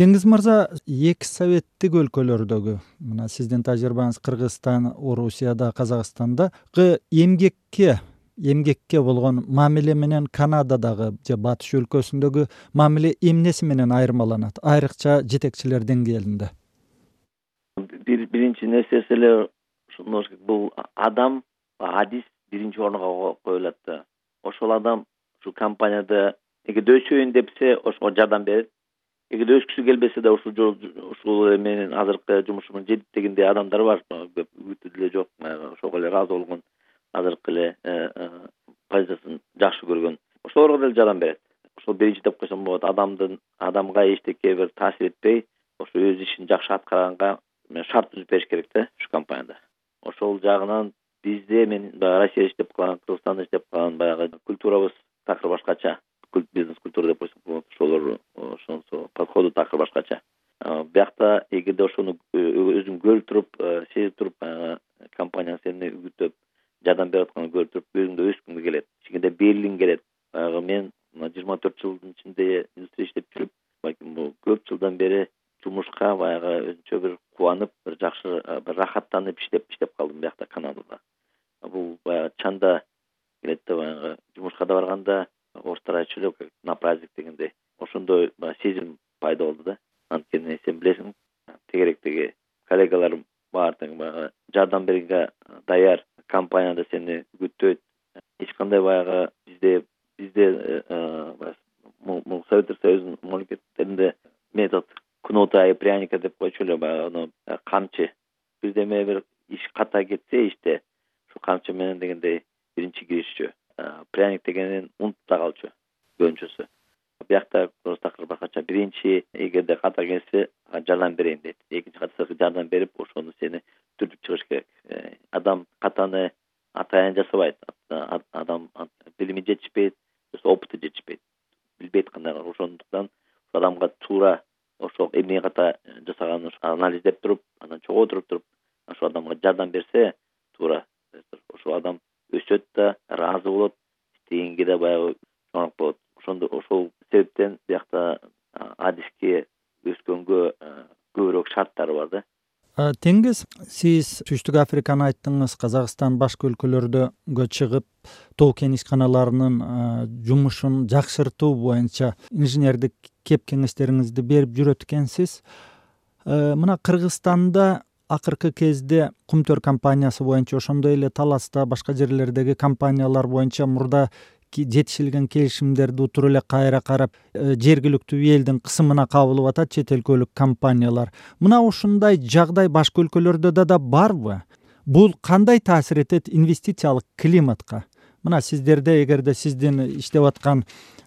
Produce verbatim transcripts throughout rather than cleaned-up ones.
Деңиз мырза, экс советтик өлкөлөрдөгү, мына сиздин тажрыйбаңыз Кыргызстан, Орусияда, Казакстандагы эмгекке эмгекке болгон мамиле менен Канададагы же Батыш өлкөсүндөгү мамиле эмнеси менен айырмаланат, айрыкча жетекчилер деңгээлинде? Бир биринчи нерсеси эле ушул бул адам, адис биринчи орунга коюлат да. Ошол адам ушул компанияда эгерде өсөйүн депсе, ошого жардам берет. Эгерде өскүсү келбесе да ушул жол ушул менин азыркы жумушума жетит дегендей адамдар бар. Көп үгүтү деле жок, ошого эле ыраазы болгон, азыркы эле позициясын жакшы көргөн. Ошолорго деле жардам берет. Ошол биринчи деп койсом болот. Адамдын адамга эчтеке бир таасир этпей, ошо өз ишин жакшы аткарганга шарт түзүп бериш керек да ушул компанияда. Ошол жагынан бизде мен Россия иштеп калган, Кыргызстанда иштеп калган баягы культурабыз такыр башкача. Бизнес культура деп койсок болот. Ошолор ошонсо подходу такыр башкача. Биякта эгерде ошону өзүң көрүп туруп, сезип туруп, компания сени үгүттөп, жардам берип атканын көрүп туруп, өзүң да өскүң келет. Ичиңде бергиң келет. Баягы мен жыйырма төрт жылдын ичинде индустрия иштеп жүрүп, балким бул көп жылдан бери жумушка баягы өзүнчө бир кубанып, бир жакшы, бир рахаттанып иштеп иштеп калдым биякта Канадада. Бул баягы чанда келет да, баягы жумушка да барганда орустар айтчу эле на праздник дегендей. Ошондой сезим пайда болду да. Анткени сен билесиң, тегеректеги коллегаларым баардыгы баягы жардам берүүгө даяр, компанияда сени үгүттөйт. Эч кандай баягы бизде бизде бул Советтер Союзунун мамлекеттеринде метод кнута и пряника деп койчу эле, баягы камчы. Бирдеме бир иш ката кетсе иште, ушул камчы менен дегендей биринчи киришчү. Пряник дегенин унутуп да калчу көбүнчөсү. Биякта такыр башкача. Биринчи эгерде ката келсе жардам берейин дейт. Экинчи катасы жардам берип, ошону сени түртүп чыгыш керек. Адам катаны атайын жасабайт. Адам билими жетишпейт, опыту жетишпейт. Билбейт кандай кылып. Ошондуктан адамга туура ошол эмне ката жасаганын анализдеп туруп, анан чогултуруп туруп, ошол адамга жардам берсе, туура ошол адам өсөт да, ыраазы болот, иштегенге да баягы чоңураак болот. Ошондо ошол себептен биякта адиске өскөнгө көбүрөөк шарттары бар да. Теңиз, сиз Түштүк Африканы айттыңыз, Казакстан башка өлкөлөрдөгө чыгып, тоо кен ишканаларынын жумушун жакшыртуу боюнча инженердик кеп кеңештериңизди берип жүрөт экенсиз. Мына Кыргызстанда акыркы кезде Кумтөр компаниясы боюнча, ошондой эле Таласта, башка жерлердеги компаниялар боюнча мурда жетишилген келишимдерди утур эле кайра карап, жергиликтүү элдин кысымына кабылып атат чет өлкөлүк компаниялар. Мына ушундай жагдай башка өлкөлөрдө да барбы? Бул кандай таасир этет инвестициялык климатка? Мына сиздерде, эгерде сиздин иштеп аткан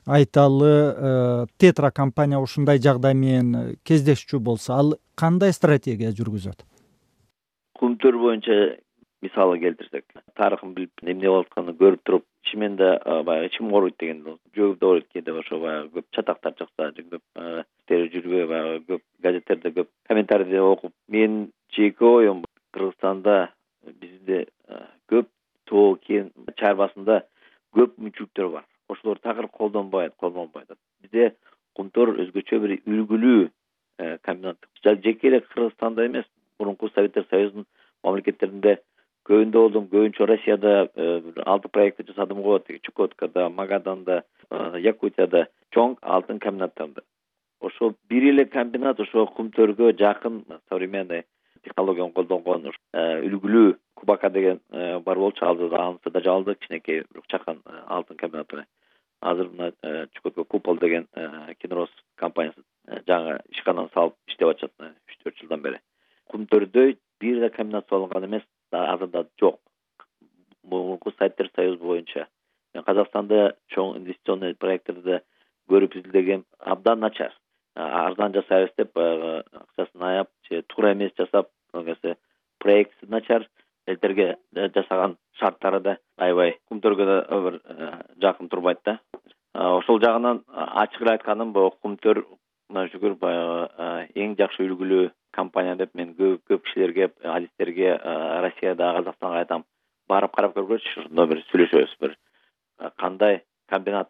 айталы Тетра компания ушундай жагдай менен кездешчү болсо, ал кандай стратегия жүргүзөт? Кумтөр боюнча мисалы келтирсек, тарыхын билип, эмне болуп атканын көрүп туруп, чимен да баягы ичим ооруйт деген жөгүп да ооруйт кээде. Ошо баягы көп чатактар чыкса, көп тери жүрбөй, баягы көп газеттерде көп комментарийди окуп, мен жеке оюм Кыргызстанда бизде көп тоо кен чарбасында көп мүмкүнчүлүктөр бар. Ошолор такыр колдонбойт, колдонбойт. Бизде Кумтөр өзгөчө бир үлгүлүү комбинат. Жеке эле Кыргызстанда эмес, мурунку Советтер Союзунун мамлекеттеринде көбүндө болдум, көбүнчө Россияда алты проекти жасадым го, Чукоткада, Магаданда, Якутияда чоң алтын комбинаттарында. Ошол бир эле комбинат ошо Кумтөргө жакын современный технологияны колдонгон үлгүлүү Кубака деген бар болчу, анысы да жабылды, кичинекей чакан алтын комбинаты. Азыр мына Чукотко Купол деген Кинрос компаниясы жаңы ишкананы салып иштеп атышат үч төрт жылдан бери. Кумтөрдө бир да комбинат салынган эмес, азырда жок. Мурунку Советтер Союзу боюнча. Казакстанда чоң инвестиционный проекттерди көрүп изилдегем, абдан начар. Арзан жасайбыз деп акчасын аяп, же туура эмес жасап, эгерсе проекти начар, элдерге жасаган шарттары да аябай Кумтөргө да бир жакын турбайт да. Ошол жагынан ачык эле айтканым, бул Кумтөр шүгүр баягы эң жакшы үлгүлүү компания деп мен көп көп кишилерге, адистерге Россияда, Казакстанга айтам. Барып карап көргүлөчү, ошондо бир сүйлөшөбүз, бир кандай комбинат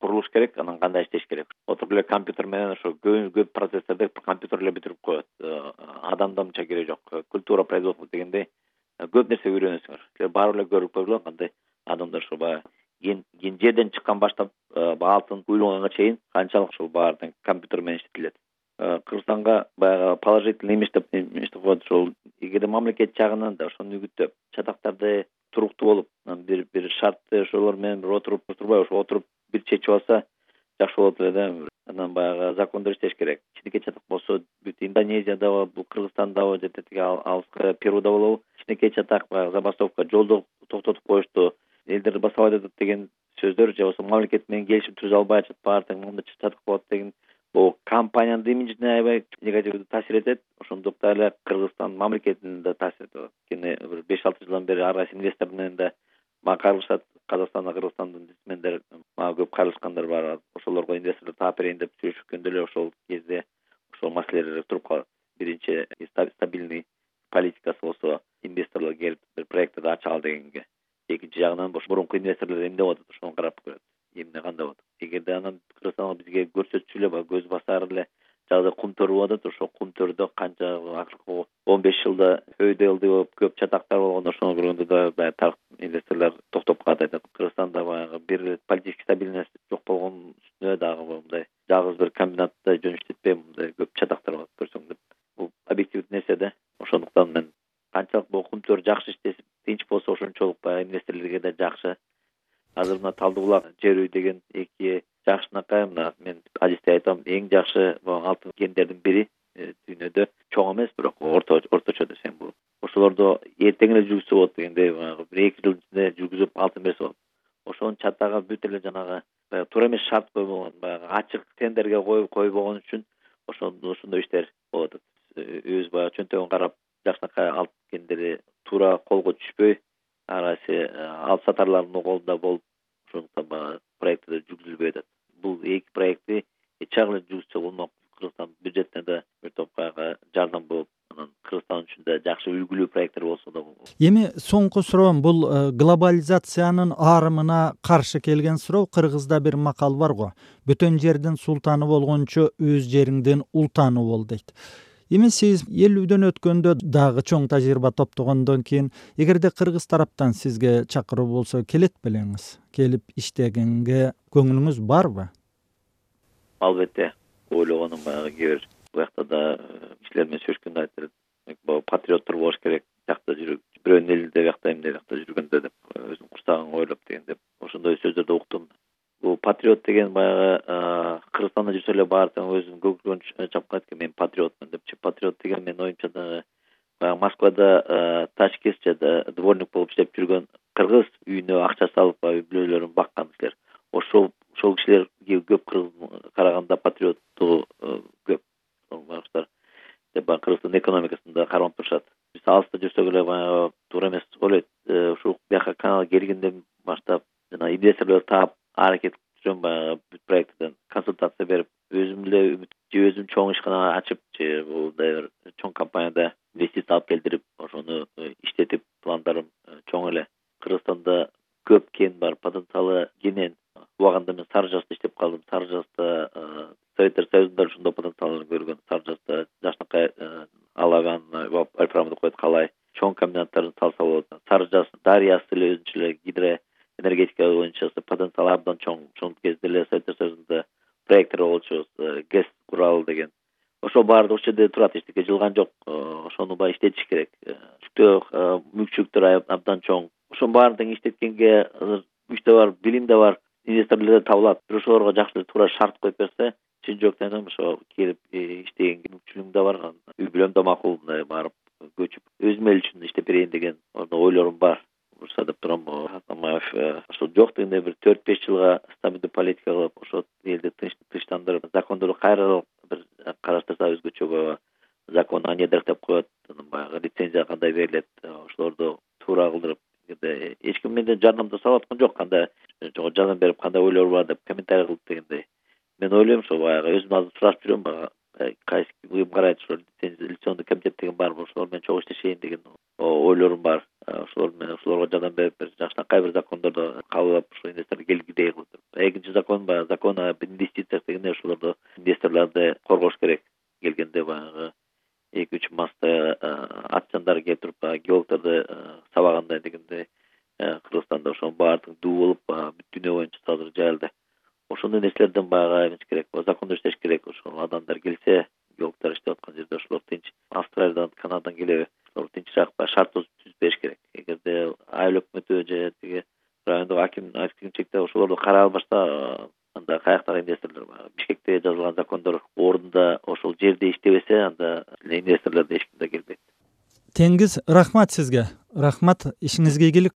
курулуш керек, анан кандай иштеш керек. Отуруп эле компьютер менен ошо көп көп процессорду компьютер эле бүтүрүп коет. Адамдан мынча кереги жок. Культура производства дегендей көп нерсе үйрөнөсүңөр. Барып эле көрүп койгула кандай адамдар ошо баягы ген жерден чыккан баштап алтын уйланганга чейин канчалык ушул баардыгы компьютер менен иштетилет. Кыргызстанга баягы положительный эмес деп эметип коет. Ошол эгерде мамлекет жагынан да ошону үгүттөп, чатактарды туруктуу болуп, бир бир шартты ошолор менен бир отуруп турбай, ошо отуруп бир чечип алса жакшы болот эле да. Анан баягы закондор иштеш керек. Кичинекей чатак болсо бүт Индонезиядабы, бул Кыргызстандабы же тетиги алыска Перуда болобу, кичинекей чатак баягы забастовка жолдо токтотуп коюшту. Элдер басабайт атат деген сөздөр же болбосо мамлекет менен келишим түзүп албай атышат, баардыгы мындай чатак болот деген бул компаниянын имиджине аябай негативдүү таасир этет. Ошондуктан эле Кыргызстан мамлекетине да таасир этет. Кийин бир беш алты жылдан бери ар кайсы инвестор менен да мага кайрылышат. Казакстанда Кыргызстандын бизнесмендер мага көп кайрылышкандар бар. Ошолорго инвесторлор таап берейин деп сүйлөшкөндө эле ошол кезде ошол маселелер туруп калат. Биринчи стабильный политикасы болсо инвесторлор келип бир проектти ача ал дегенге. Экинчи жагынан мурунку инвесторлор эмне болот, ошону карап көрөт. Эмне кандай болот. Эгерде анан Кыргызстанга бизге көрсөтчү эле көз басар эле жагда кум төр болуп атат, ошол кум төрдө канча акыркы он беш жылда өйдөлдү болуп көп чатактар болгон, ошону көргөндө да баягы инвесторлор токтоп калат айтат. Кыргызстанда баягы бир политический стабильность жок болгон үстүнө дагы мындай жалгыз бир комбинатты жөн иштетпей мындай көп чатактар болуп көрсөң деп. Бул объективдүү нерсе да. Ошондуктан мен канчалык бул кум төр жакшы иштесип тынч болсо ошончолук баягы инвесторлорго да жакшы. Азыр мына Талды булак жер үй деген эки жакшынакай, мына мен адисте айтам, эң жакшы алтын кендердин бири дүйнөдө. Чоң эмес, бирок орто орточо десең бул. Ошолорду эртең эле жүргүзсө болот дегендей, бир эки жыл ичинде жүргүзүп алтын берсе болот. Ошонун чатагы бүт эле жанагы туура эмес шарт койбогон, баягы ачык тендерге коюп койбогон үчүн ошондо ошондой иштер болуп атат. Өзү баягы чөнтөгүн карап жакшынакай алтын кендери туура колго түшпөй, ар кайсы алып сатарлардын колунда болуп, ошондуктан баягы проекттер жүргүзүлбөй атат. Бул эки проектти эч жагы эле жүргүзсө болмок. Кыргызстан бюджетине да бир топ баягы жардам болуп, анан Кыргызстан үчүн да жакшы үлгүлүү проекттер болсо да болот. Эми соңку суроом, бул глобализациянын аарымына каршы келген суроо. Кыргызда бир макал бар го. Бөтөн жердин султаны болгончо өз жериңдин ултаны бол дейт. Эми сиз элүүдөн өткөндө дагы чоң тажрыйба топтогондон кийин, эгерде кыргыз тараптан сизге чакыруу болсо келет белеңиз? Келип иштегенге көңүлүңүз барбы? Албетте. Ойлогонум баягы кээ бир буякта да кишилер менен сүйлөшкөндө айтып берет. Патриоттор болуш керек. Жакта жүрүп, бирөөнүн элинде бuyakта эмне бuyakта жүргөндө деп, өзүнүн курсагын ойлоп деген деп. Ошондой сөздөрдү уктум. Бул патриот деген баягы Кыргызстанда жүрсө эле баардыгы өзүнүн көкүрөгүн чапкан экен, мен патриотмун депчи. Патриот деген мен оюмча дагы баягы Москвада тачкесчеде дворник болуп иштеп жүргөн кыргыз үйүнө акча салып, үй бүлөлөрүн баккан кишилер. Ошол ошол кишилерге көп кыргыз караганда патриоттугу көп. Башкалар деп Кыргыздын экономикасында кармап турушат. Биз алыста жүрсөк эле баягы туура эмес ойлойт. Ушул бияка каналга келгенден баштап жана инвесторлор таап аракет кылып баягы бүт проекттен консультация берип, өзүм эле же өзүм чоң ишкана ачып, же мындай бир чоң компанияда инвестиция алып келтирип, ошону иштетип, пландарым чоң эле. Кыргызстанда көп кен бар, потенциалы кенен. Убагында мен Сары Жазда иштеп калдым. Сары Жазда Советтер Союзунда ушундой потенциалын көргөн. Сары Жазда жакшынакай Алаган, Альпрамды коет калай. Чоң комбинаттарын салса болот. Сары Жаз дарыясы эле өзүнчө эле гидроэнергетика боюнча потенциалы абдан чоң. Ошол кезде эле Советтер Союзунда проекттер болчу, ГЭС куралы деген. Ошол баардыгы ушул жерде турат, эчтеке жылган жок. Ошону баягы иштетиш керек. Түштө мүмкүнчүлүктөр абдан чоң. Ошонун баардыгын иштеткенге күч да бар, билим да бар, инвесторлор да табылат. Ошолорго жакшы туура шарт коюп берсе, чын жүрөктөн ошо келип иштегенге мүмкүнчүлүгүм да бар. Үй бүлөм да макул, мындай барып көчүп өзүм эл үчүн иштеп берейин деген ойлорум бар. Бурса деп турам, Атамбаев ошо жок дегенде бир төрт беш жылга стабилдүү политика кылып, ошо элди тынчтандырып, закондорду кайра бир караштырса өзгөчө закон о недрах деп коет, баягы лицензия кандай берилет, ошолорду туура кылдырып, эч ким менден жардам сурап аткан жок, кандай жардам берип, кандай ойлор бар деп комментарий кылып дегендей. Мен ойлойм, ошо баягы өзүм азыр сурашып жүрөм, баягы кайсы уюм карайт, ошо лицензионный комитет деген бар, ошолор менен чогуу иштешейин деген ойлорум бар. Ошолор менен ошолорго жардам берип, жакшынакай бир закондорду кабыл алып, ошо инвесторлор келгидей кылып. Экинчи закон баягы закон жана инвестиция дегенде ошолорду инвесторлорду коргош керек. Келгенде баягы эки үч масса атчандар келип туруп геологторду сабагандай дегенде Кыргызстанда ошонун баардыгы дуу болуп бүт дүйнө боюнча азыр жайылды. Ошондой нерселерден баягы эмес керек, закондуу иштеш керек. Ошол адамдар келсе, геологдор иштеп аткан жерде ошолор тынч, Австралиядан, Канададан келеби, ошолор тынчыраак шарт түзүп керек. Эгерде айыл өкмөтү же тиги райондук аким акимчиликте ошолорду карай албашса, анда каяктагы инвесторлор бар. Бишкекте жазылган закондор ордунда ошол жерде иштебесе, анда инвесторлор да эч ким да келбейт. Теңиз, рахмат сизге. Рахмат, ишиңизге ийгилик.